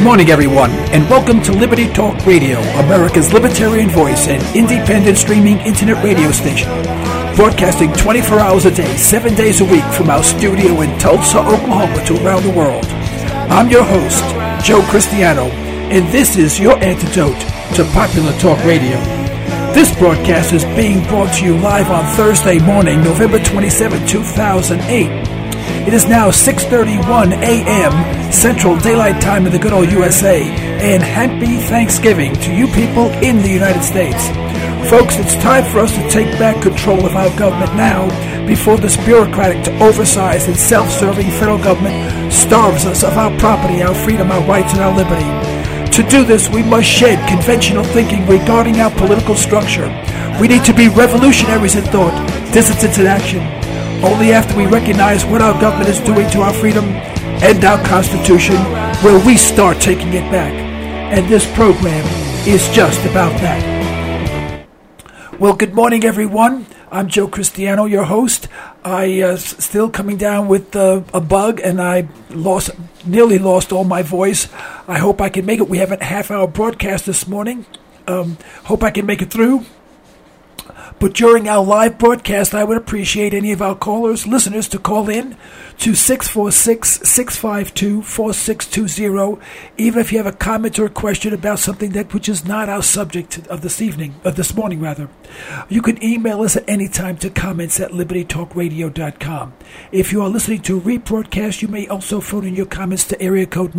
morning, everyone, and welcome to Liberty Talk Radio, America's libertarian voice and independent streaming internet radio station. Broadcasting 24 hours a day, 7 days a week from our studio in Tulsa, Oklahoma to around the world. I'm your host, Joe Cristiano, and this is your antidote to popular talk radio. This broadcast is being brought to you live on Thursday morning, November 27, 2008. It is now 6:31 a.m. Central Daylight Time in the good old USA, and happy Thanksgiving to you people in the United States. Folks, it's time for us to take back control of our government now before this bureaucratic, oversized, and self-serving federal government starves us of our property, our freedom, our rights, and our liberty. To do this, we must shed conventional thinking regarding our political structure. We need to be revolutionaries in thought, dissidents in action. Only after we recognize what our government is doing to our freedom and our Constitution will we start taking it back. And this program is just about that. Well, good morning, everyone. I'm Joe Cristiano, your host. I still coming down with a bug, and I nearly lost all my voice. I hope I can make it. We have a half-hour broadcast this morning. Hope I can make it through. But during our live broadcast, I would appreciate any of our callers, listeners, to call in to 646-652-4620, even if you have a comment or a question about something which is not our subject of this morning. You can email us at any time to comments@libertytalkradio.com. If you are listening to a rebroadcast, you may also phone in your comments to area code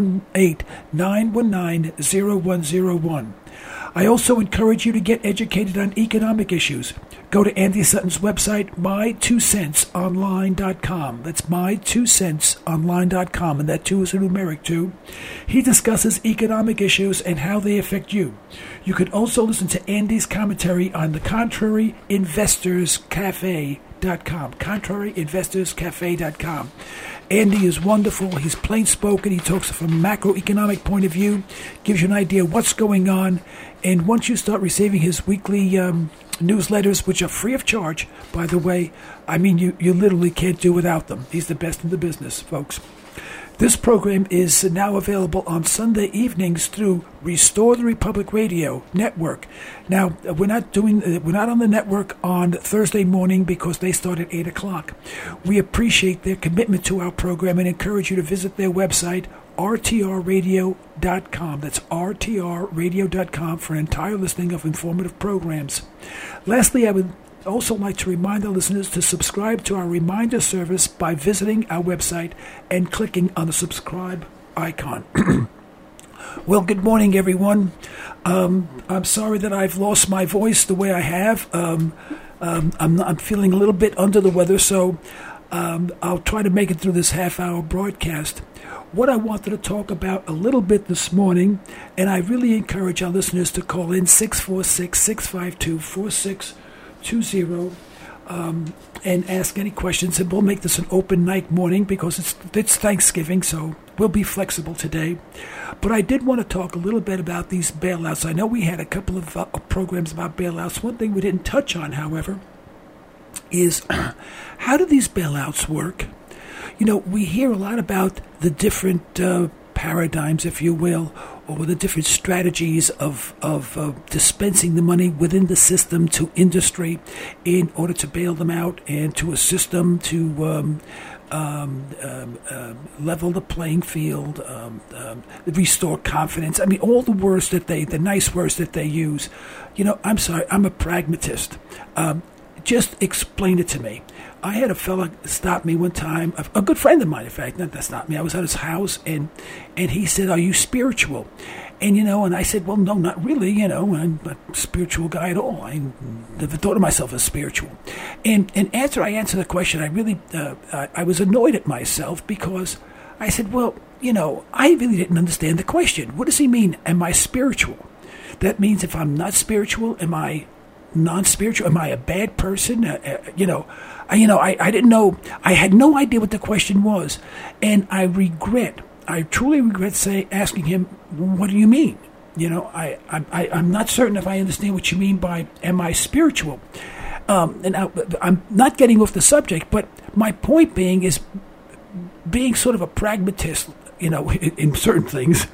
918-919-0101. I also encourage you to get educated on economic issues. Go to Andy Sutton's website, my2centsonline.com. That's my2centsonline.com, and that 2 is a numeric 2. He discusses economic issues and how they affect you. You can also listen to Andy's commentary on the ContraryInvestorsCafe.com. ContraryInvestorsCafe.com. Andy is wonderful. He's plain spoken. He talks from a macroeconomic point of view, gives you an idea of what's going on. And once you start receiving his weekly newsletters, which are free of charge, by the way, I mean, you literally can't do without them. He's the best in the business, folks. This program is now available on Sunday evenings through Restore the Republic Radio Network. Now, we're not on the network on Thursday morning because they start at 8 o'clock. We appreciate their commitment to our program and encourage you to visit their website, rtrradio.com. That's rtrradio.com for an entire listing of informative programs. Lastly, I would also like to remind our listeners to subscribe to our reminder service by visiting our website and clicking on the subscribe icon. Well, good morning, everyone. I'm sorry that I've lost my voice the way I have. I'm feeling a little bit under the weather, so I'll try to make it through this half-hour broadcast. What I wanted to talk about a little bit this morning, and I really encourage our listeners to call in 646-652-4620 and ask any questions, and we'll make this an open night morning because it's Thanksgiving, so we'll be flexible today. But I did want to talk a little bit about these bailouts. I know we had a couple of programs about bailouts. One thing we didn't touch on, however, is how do these bailouts work? You know, we hear a lot about the different paradigms, if you will, or the different strategies of dispensing the money within the system to industry in order to bail them out and to assist them to level the playing field, restore confidence. I mean, all the words the nice words that they use. You know, I'm sorry, I'm a pragmatist. Just explain it to me. I had a fella stop me one time, a good friend of mine, in fact, not that stopped me. I was at his house, and he said, "Are you spiritual?" And, and I said, "Well, no, not really, I'm not a spiritual guy at all. I never thought of myself as spiritual." And after I answered the question, I really, I was annoyed at myself because I said, "Well, I really didn't understand the question. What does he mean, am I spiritual? That means if I'm not spiritual, am I non-spiritual? Am I a bad person?" I didn't know. I had no idea what the question was, and I truly regret asking him, "What do you mean?" I'm not certain if I understand what you mean by "am I spiritual?" And I'm not getting off the subject, but my point being is being sort of a pragmatist in certain things.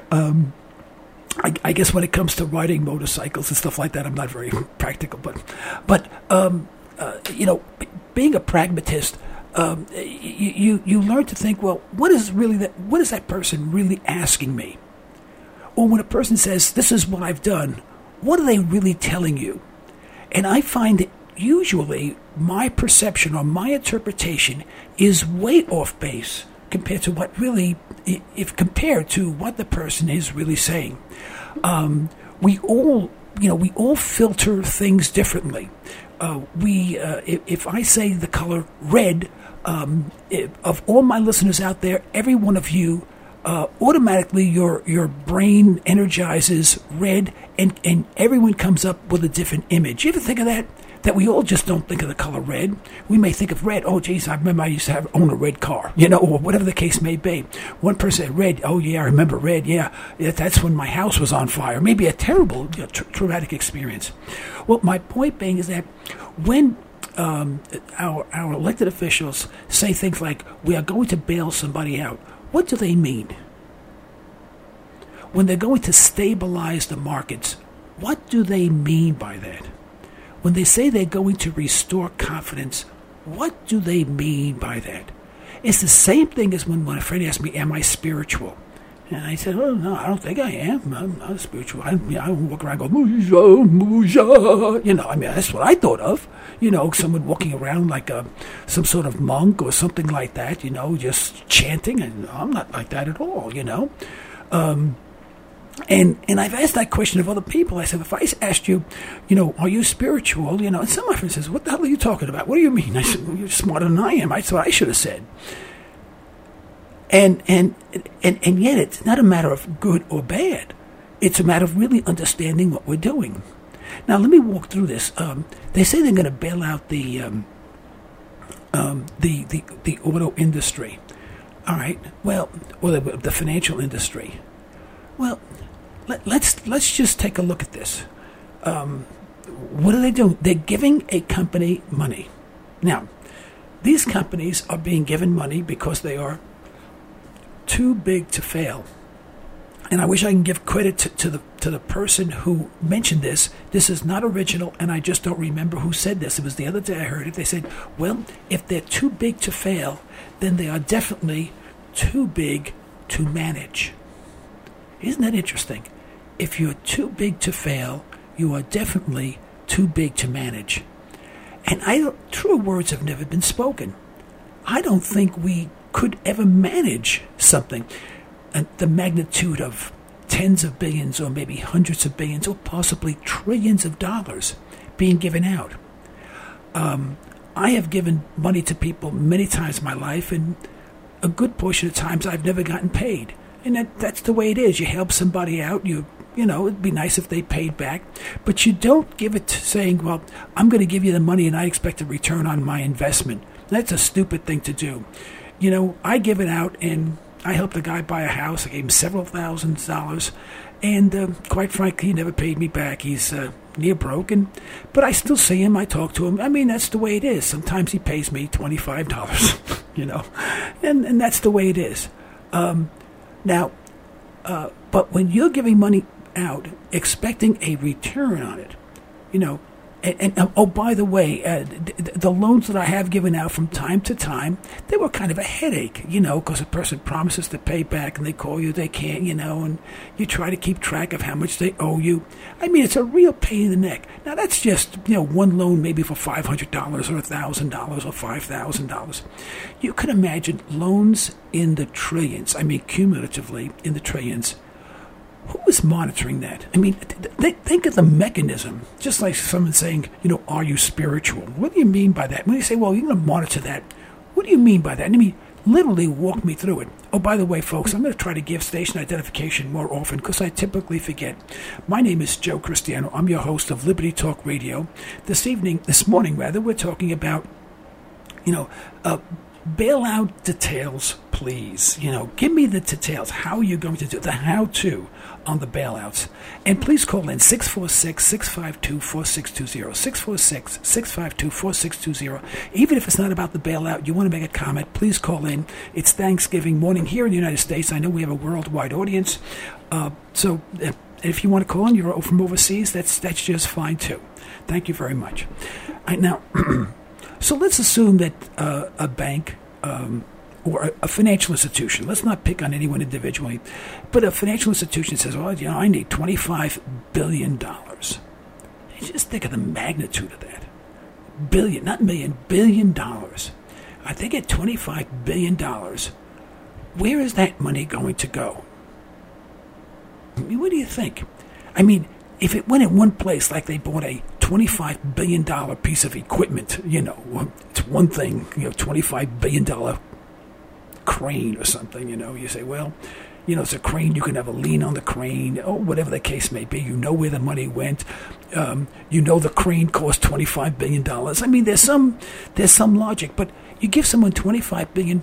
I guess when it comes to riding motorcycles and stuff like that, I'm not very practical. But being a pragmatist, you learn to think, well, what is that person really asking me? Or when a person says, this is what I've done, what are they really telling you? And I find that usually my perception or my interpretation is way off base compared to what really, if compared to what the person is really saying. We all filter things differently. If I say the color red, of all my listeners out there, every one of you, automatically your brain energizes red, and everyone comes up with a different image. You ever think of that? That we all just don't think of the color red. We may think of red. Oh, geez, I remember I used to own a red car, or whatever the case may be. One person said red. Oh, yeah, I remember red. Yeah, that's when my house was on fire. Maybe a terrible, traumatic experience. Well, my point being is that when our elected officials say things like, we are going to bail somebody out, what do they mean? When they're going to stabilize the markets, what do they mean by that? When they say they're going to restore confidence, what do they mean by that? It's the same thing as when my friend asked me, am I spiritual? And I said, oh, no, I don't think I am. I'm not spiritual. I don't walk around and go, Muja. That's what I thought of. Someone walking around like some sort of monk or something like that, just chanting. And I'm not like that at all, And I've asked that question of other people. I said, if I asked you, are you spiritual? And some of my friends says, what the hell are you talking about? What do you mean? I said, well, you're smarter than I am. That's what I should have said. And yet it's not a matter of good or bad. It's a matter of really understanding what we're doing. Now, let me walk through this. They say they're going to bail out the auto industry. All right. Well, or the financial industry. Well, let's just take a look at this. What are they doing? They're giving a company money. Now, these companies are being given money because they are too big to fail. And I wish I can give credit to the person who mentioned this. This is not original, and I just don't remember who said this. It was the other day I heard it. They said, well, if they're too big to fail, then they are definitely too big to manage. Isn't that interesting? If you're too big to fail, you are definitely too big to manage. And truer words have never been spoken. I don't think we could ever manage something at the magnitude of tens of billions or maybe hundreds of billions or possibly trillions of dollars being given out. I have given money to people many times in my life, and a good portion of times I've never gotten paid. And that's the way it is. You help somebody out, it'd be nice if they paid back. But you don't give it saying, well, I'm going to give you the money and I expect a return on my investment. That's a stupid thing to do. I give it out, and I helped a guy buy a house. I gave him several $1,000s. And quite frankly, he never paid me back. He's near broken. But I still see him. I talk to him. I mean, that's the way it is. Sometimes he pays me $25, And that's the way it is. Now, but when you're giving money out, expecting a return on it, and oh, by the way, the loans that I have given out from time to time, they were kind of a headache, because a person promises to pay back and they call you, they can't, and you try to keep track of how much they owe you. I mean, it's a real pain in the neck. Now, that's just, one loan maybe for $500 or $1,000 or $5,000. You can imagine loans in the trillions, cumulatively in the trillions. Who is monitoring that? I mean, think of the mechanism. Just like someone saying, are you spiritual? What do you mean by that? When you say, well, you're going to monitor that, what do you mean by that? I mean, literally walk me through it. Oh, by the way, folks, I'm going to try to give station identification more often because I typically forget. My name is Joe Cristiano. I'm your host of Liberty Talk Radio. This morning, we're talking about, bailout details, please. Give me the details. How are you going to do the how-to on the bailouts? And please call in 646-652-4620, 646-652-4620. Even if it's not about the bailout, you want to make a comment, please call in. It's Thanksgiving morning here in the United States. I know we have a worldwide audience. So if you want to call in, you're from overseas, that's just fine too. Thank you very much. Now, so let's assume that a bank or a financial institution, let's not pick on anyone individually, but a financial institution says, I need $25 billion. You just think of the magnitude of that. Billion, not million, $1 billion. I think at $25 billion, where is that money going to go? What do you think? If it went in one place, like they bought a $25 billion piece of equipment, it's one thing, $25 billion crane or something, you say, it's a crane, you can have a lien on the crane, or whatever the case may be, where the money went, the crane cost $25 billion. There's some logic, but you give someone $25 billion,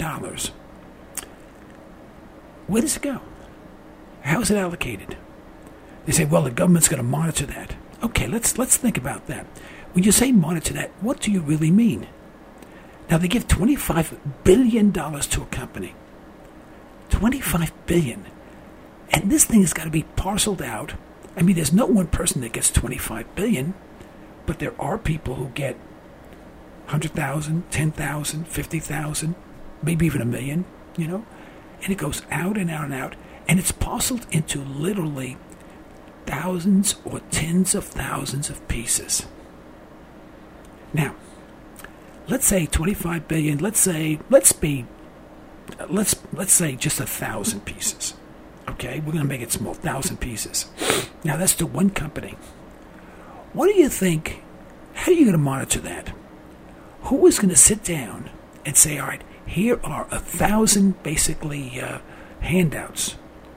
where does it go? How is it allocated? They say, the government's going to monitor that. Okay, let's think about that. When you say monitor that, what do you really mean? Now, they give $25 billion to a company. $25 billion. And this thing has got to be parceled out. There's no one person that gets $25 billion, but there are people who get 100,000, 10,000, 50,000, maybe even 1 million, and it goes out and out and out, and it's parceled into literally thousands or tens of thousands of pieces. Now, let's say 25 billion. Let's say just 1,000 pieces. Okay, we're going to make it small, 1,000 pieces. Now that's to one company. What do you think? How are you going to monitor that? Who is going to sit down and say, all right, here are 1,000 basically handouts,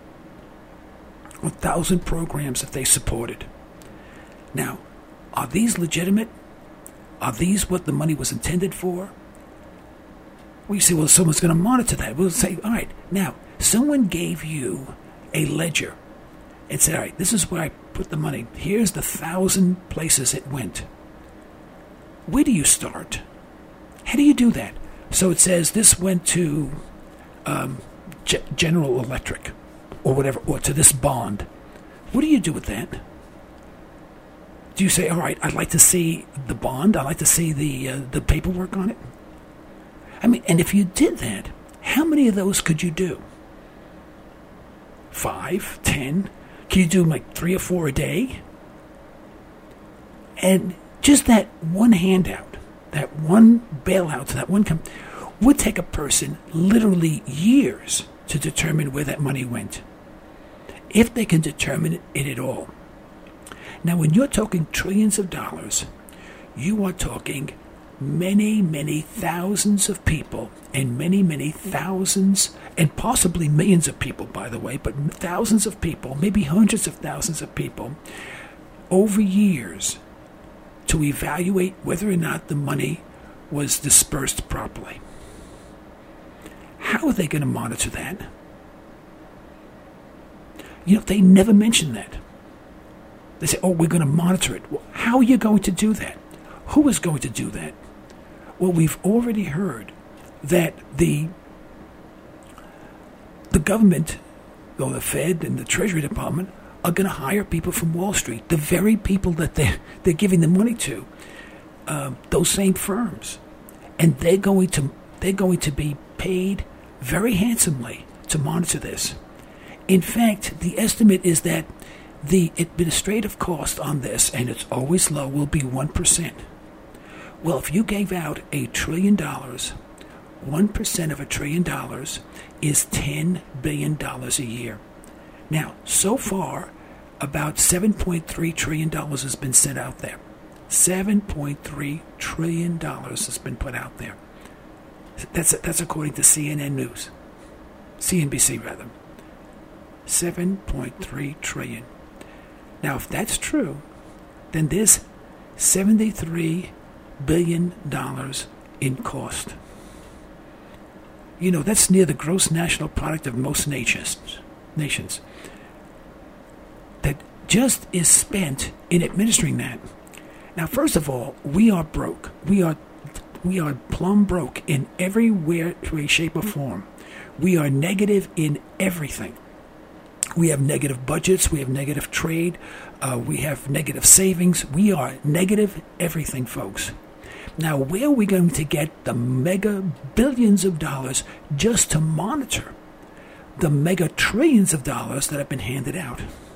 1,000 programs that they supported. Now, are these legitimate? Are these what the money was intended for? Well, you say, someone's going to monitor that. We'll say, all right, now, someone gave you a ledger and said, all right, this is where I put the money. Here's the 1,000 places it went. Where do you start? How do you do that? So it says this went to General Electric or whatever, or to this bond. What do you do with that? Do you say, all right, I'd like to see the bond, I'd like to see the paperwork on it? And if you did that, how many of those could you do? 5, 10? Can you do like 3 or 4 a day? And just that one handout, that one bailout to that one company would take a person literally years to determine where that money went, if they can determine it at all. Now, when you're talking trillions of dollars, you are talking many, many thousands of people and many, many thousands and possibly millions of people, by the way, but thousands of people, maybe hundreds of thousands of people over years to evaluate whether or not the money was dispersed properly. How are they going to monitor that? They never mention that. They say, we're going to monitor it. Well, how are you going to do that? Who is going to do that? Well, we've already heard that the government, or the Fed and the Treasury Department, are going to hire people from Wall Street, the very people that they're giving the money to, those same firms, and they're going to be paid very handsomely to monitor this. In fact, the estimate is that the administrative cost on this, and it's always low, will be 1%. Well, if you gave out $1 trillion, 1% of $1 trillion is $10 billion a year. Now, so far, about $7.3 trillion has been sent out there. $7.3 trillion has been put out there. That's according to CNN News. CNBC, rather. $7.3 trillion. Now, if that's true, then there's $73 billion in cost. That's near the gross national product of most nations. That just is spent in administering that. Now, first of all, we are broke. We are plumb broke in every way, shape, or form. We are negative in everything. We have negative budgets. We have negative trade. We have negative savings. We are negative everything, folks. Now, where are we going to get the mega billions of dollars just to monitor the mega trillions of dollars that have been handed out?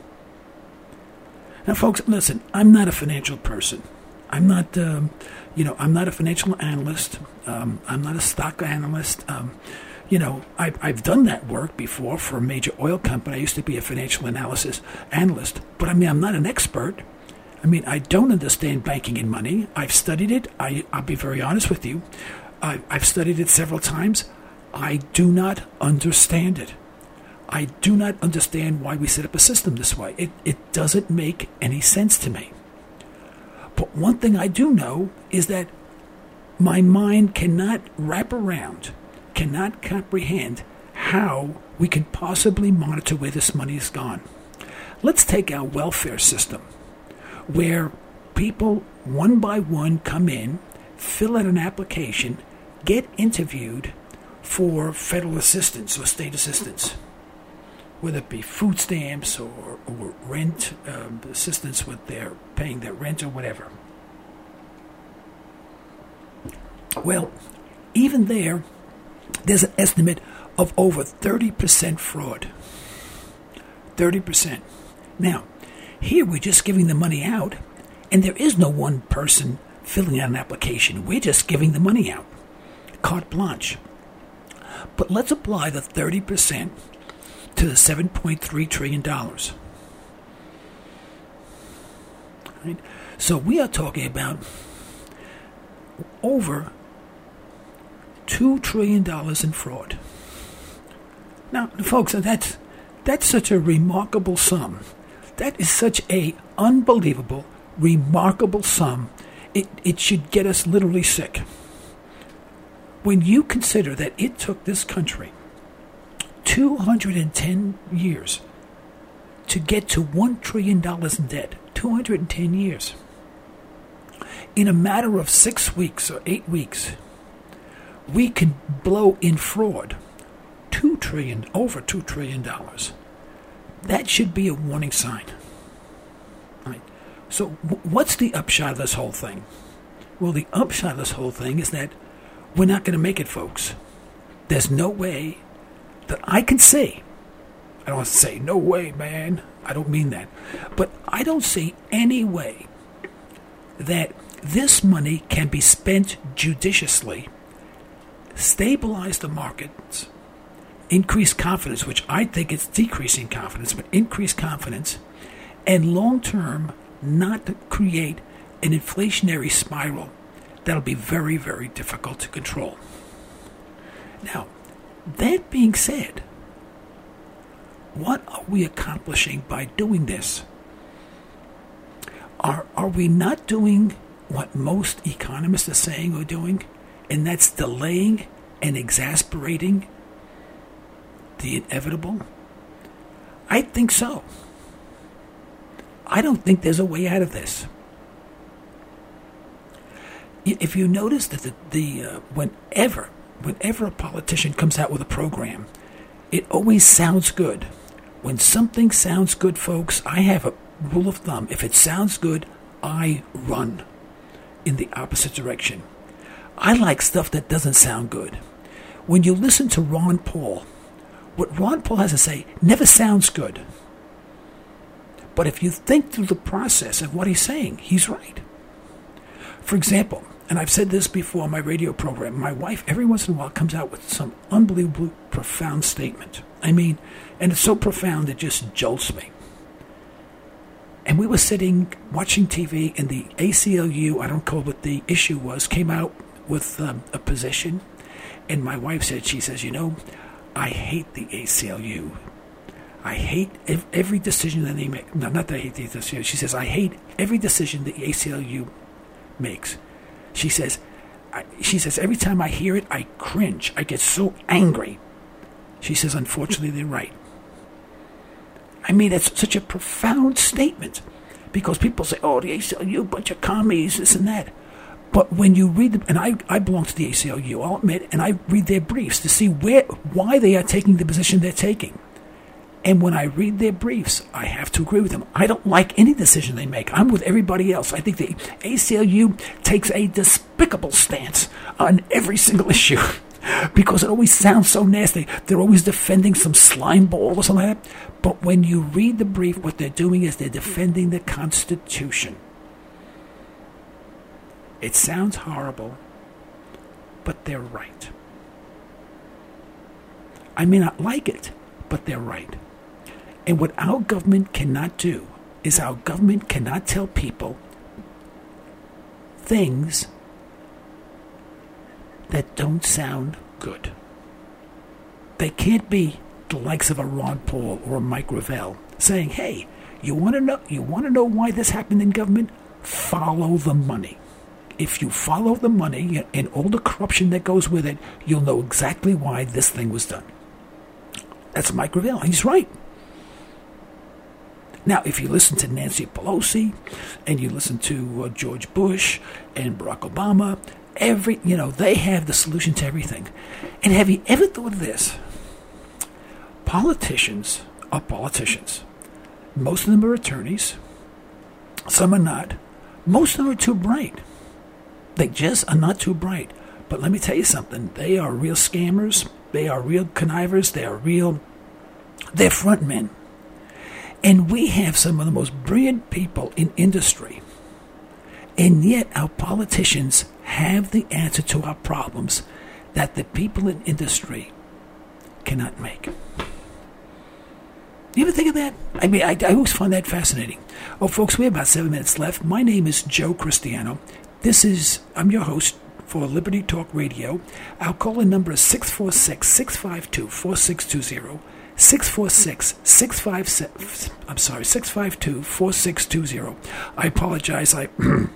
Now, folks, listen, I'm not a financial person. I'm not, I'm not a financial analyst. I'm not a stock analyst. I've done that work before for a major oil company. I used to be a financial analyst, but I'm not an expert. I don't understand banking and money. I've studied it. I'll be very honest with you. I've studied it several times. I do not understand it. I do not understand why we set up a system this way. It doesn't make any sense to me. But one thing I do know is that my mind cannot wrap around, cannot comprehend how we can possibly monitor where this money is gone. Let's take our welfare system, where people one by one come in, fill out an application, get interviewed for federal assistance or state assistance, whether it be food stamps or rent assistance with their paying their rent or whatever. Well, even there's an estimate of over 30% fraud. 30%. Now, here we're just giving the money out, and there is no one person filling out an application. We're just giving the money out. Carte blanche. But let's apply the 30% to the $7.3 trillion. Right? So we are talking about over $2 trillion in fraud. Now, folks, that's such a remarkable sum. That is such a unbelievable, remarkable sum. It should get us literally sick. When you consider that it took this country 210 years to get to $1 trillion in debt. 210 years. In a matter of 6 weeks or 8 weeks, we can blow in fraud over $2 trillion. That should be a warning sign. Right. So what's the upshot of this whole thing? Well, the upshot of this whole thing is that we're not going to make it, folks. There's no way that I can see. I don't want to say, no way, man. I don't mean that. But I don't see any way that this money can be spent judiciously, stabilize the markets, increase confidence, which I think it's decreasing confidence, but increase confidence, and long-term not create an inflationary spiral that'll be very, very difficult to control. Now, that being said, what are we accomplishing by doing this? Are we not doing what most economists are saying we're doing? And that's delaying and exasperating the inevitable? I think so. I don't think there's a way out of this. If you notice that whenever a politician comes out with a program, it always sounds good. When something sounds good, folks, I have a rule of thumb. If it sounds good, I run in the opposite direction. I like stuff that doesn't sound good. When you listen to Ron Paul, what Ron Paul has to say never sounds good. But if you think through the process of what he's saying, he's right. For example, and I've said this before on my radio program, my wife every once in a while comes out with some unbelievably profound statement. And it's so profound it just jolts me. And we were sitting watching TV, and the ACLU, I don't recall what the issue was, came out with a position. And my wife she says, I hate the ACLU. I hate every decision that they make. No, not that I hate the decision. She says, I hate every decision the ACLU makes. She says, she says, every time I hear it, I cringe. I get so angry. She says, unfortunately, they're right. I mean, it's such a profound statement because people say, oh, the ACLU, bunch of commies, this and that. But when you read them, and I belong to the ACLU, I'll admit, and I read their briefs to see why they are taking the position they're taking. And when I read their briefs, I have to agree with them. I don't like any decision they make. I'm with everybody else. I think the ACLU takes a despicable stance on every single issue because it always sounds so nasty. They're always defending some slime ball or something like that. But when you read the brief, what they're doing is they're defending the Constitution. It sounds horrible, but they're right. I may not like it, but they're right. And what our government cannot do is our government cannot tell people things that don't sound good. They can't be the likes of a Ron Paul or a Mike Gravel saying, hey, you want to know why this happened in government? Follow the money. If you follow the money and all the corruption that goes with it, you'll know exactly why this thing was done. That's Mike Gravel. He's right. Now, if you listen to Nancy Pelosi and you listen to George Bush and Barack Obama, they have the solution to everything. And have you ever thought of this? Politicians are politicians. Most of them are attorneys. Some are not. Most of them are too bright. They just are not too bright. But let me tell you something. They are real scammers. They are real connivers. They're front men. And we have some of the most brilliant people in industry. And yet our politicians have the answer to our problems that the people in industry cannot make. You ever think of that? I mean, I always find that fascinating. Oh, folks, we have about 7 minutes left. My name is Joe Cristiano. I'm your host for Liberty Talk Radio. Our call-in number is 646-652-4620. 652-4620. I apologize. I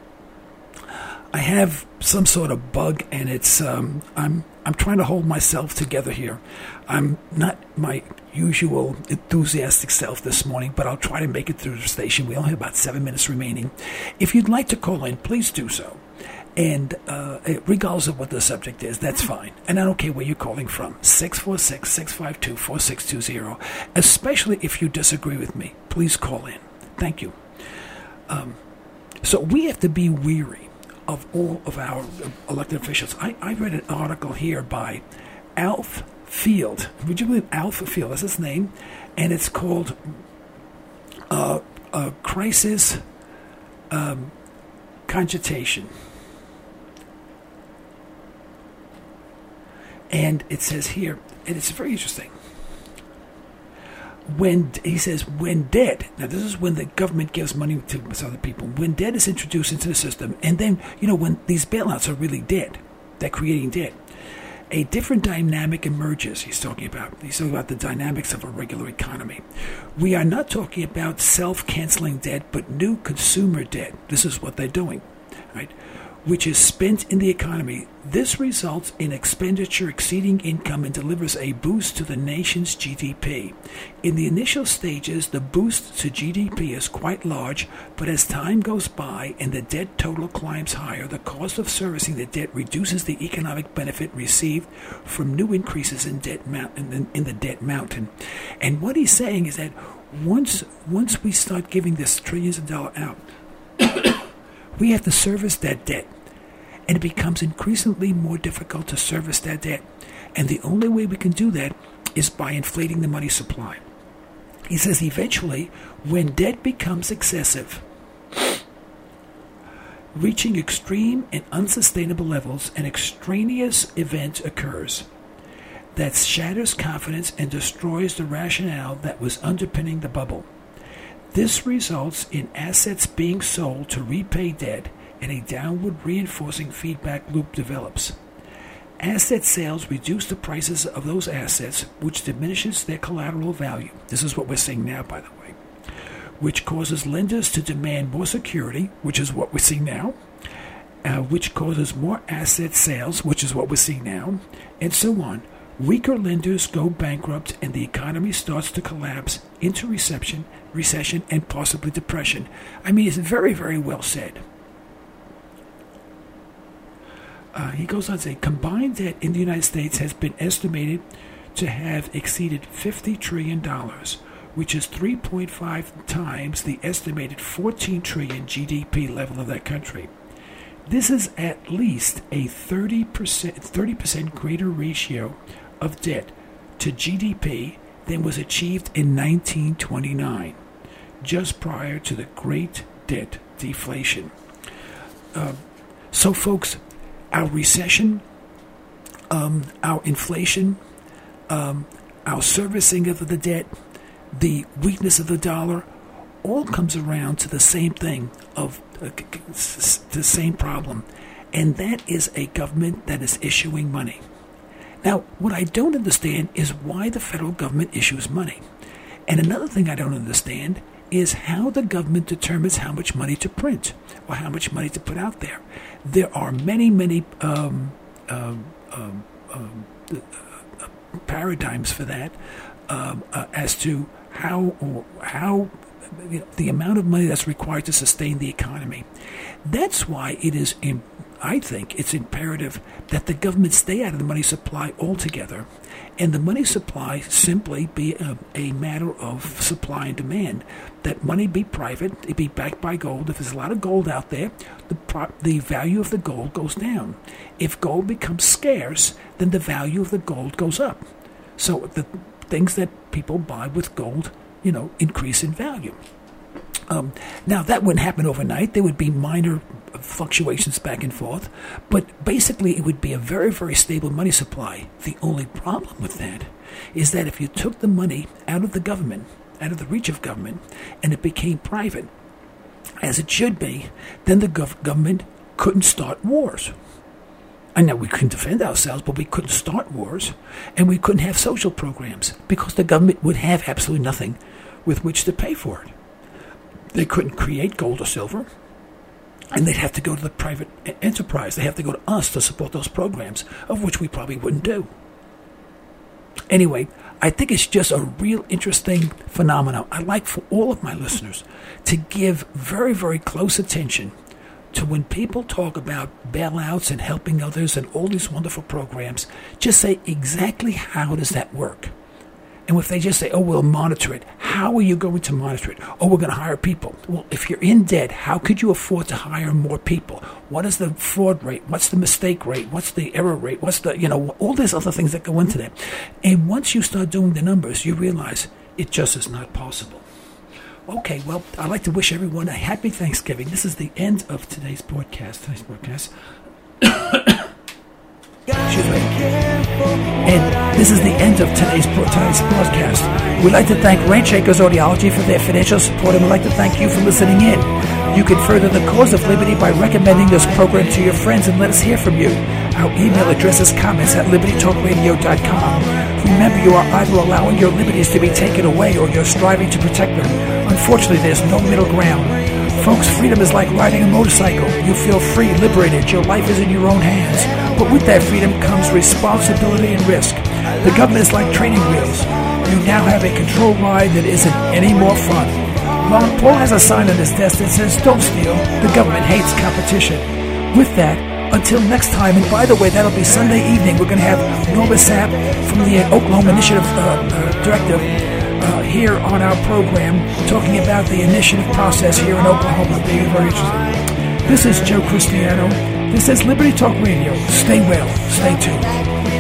have some sort of bug, and it's I'm trying to hold myself together here. I'm not my usual enthusiastic self this morning, but I'll try to make it through the station. We only have about 7 minutes remaining. If you'd like to call in, please do so. And regardless of what the subject is, that's fine. And I don't care where you're calling from. 646-652-4620. Especially if you disagree with me, please call in. Thank you. So we have to be weary of all of our elected officials. I read an article here by Alf Field. Would you believe Alf Field? That's his name. And it's called Crisis Cogitation. And it says here, and it's very interesting. When debt, now this is when the government gives money to other people, when debt is introduced into the system, and then, when these bailouts are really debt, they're creating debt, a different dynamic emerges. He's talking about the dynamics of a regular economy. We are not talking about self-canceling debt, but new consumer debt. This is what they're doing, right? Which is spent in the economy. This results in expenditure exceeding income and delivers a boost to the nation's GDP. In the initial stages, the boost to GDP is quite large, but as time goes by and the debt total climbs higher, the cost of servicing the debt reduces the economic benefit received from new increases in the debt mountain. And what he's saying is that once we start giving this trillions of dollars out, we have to service that debt. And it becomes increasingly more difficult to service that debt. And the only way we can do that is by inflating the money supply. He says eventually, when debt becomes excessive, reaching extreme and unsustainable levels, an extraneous event occurs that shatters confidence and destroys the rationale that was underpinning the bubble. This results in assets being sold to repay debt, and a downward reinforcing feedback loop develops. Asset sales reduce the prices of those assets, which diminishes their collateral value. This is what we're seeing now, by the way, which causes lenders to demand more security, which is what we're seeing now, which causes more asset sales, which is what we're seeing now, and so on. Weaker lenders go bankrupt and the economy starts to collapse into recession, and possibly depression. I mean, it's very, very well said. He goes on to say, combined debt in the United States has been estimated to have exceeded $50 trillion, which is 3.5 times the estimated $14 trillion GDP level of that country. This is at least a 30% greater ratio of debt to GDP than was achieved in 1929, just prior to the Great Debt Deflation. So, folks, our recession, our inflation, our servicing of the debt, the weakness of the dollar, all comes around to the same thing, of the same problem, and that is a government that is issuing money. Now, what I don't understand is why the federal government issues money. And another thing I don't understand is how the government determines how much money to print or how much money to put out there. There are many paradigms for that as to how the amount of money that's required to sustain the economy. That's why it is, I think, it's imperative that the government stay out of the money supply altogether, and the money supply simply be a matter of supply and demand. That money be private, it be backed by gold. If there's a lot of gold out there, the value of the gold goes down. If gold becomes scarce, then the value of the gold goes up. So the things that people buy with gold, increase in value. Now, that wouldn't happen overnight. There would be minor fluctuations back and forth, but basically it would be a very, very stable money supply. The only problem with that is that if you took the money out of the government, out of the reach of government, and it became private, as it should be, then the government couldn't start wars. I know we couldn't defend ourselves, but we couldn't start wars, and we couldn't have social programs because the government would have absolutely nothing with which to pay for it. They couldn't create gold or silver, and they'd have to go to the private enterprise. They have to go to us to support those programs, of which we probably wouldn't do. Anyway, I think it's just a real interesting phenomenon. I'd like for all of my listeners to give very, very close attention to when people talk about bailouts and helping others and all these wonderful programs. Just say exactly how does that work. And if they just say, oh, we'll monitor it, how are you going to monitor it? Oh, we're going to hire people. Well, if you're in debt, how could you afford to hire more people? What is the fraud rate? What's the mistake rate? What's the error rate? What's the, all these other things that go into that. And once you start doing the numbers, you realize it just is not possible. Okay, well, I'd like to wish everyone a happy Thanksgiving. This is the end of today's broadcast. Excuse me. And this is the end of today's broadcast. We'd like to thank Rainshakers Audiology for their financial support, and we'd like to thank you for listening in. You can further the cause of liberty by recommending this program to your friends and let us hear from you. Our email address is comments@libertytalkradio.com. Remember, you are either allowing your liberties to be taken away or you're striving to protect them. Unfortunately, there's no middle ground. Folks, freedom is like riding a motorcycle. You feel free, liberated. Your life is in your own hands. But with that freedom comes responsibility and risk. The government is like training wheels. You now have a controlled ride that isn't any more fun. Paul has a sign on his desk that says, don't steal. The government hates competition. With that, until next time, and by the way, that'll be Sunday evening, we're going to have Norma Sapp from the Oklahoma Initiative Directive here on our program, talking about the initiative process here in Oklahoma. Very, very interesting. This is Joe Cristiano. This is Liberty Talk Radio. Stay well. Stay tuned.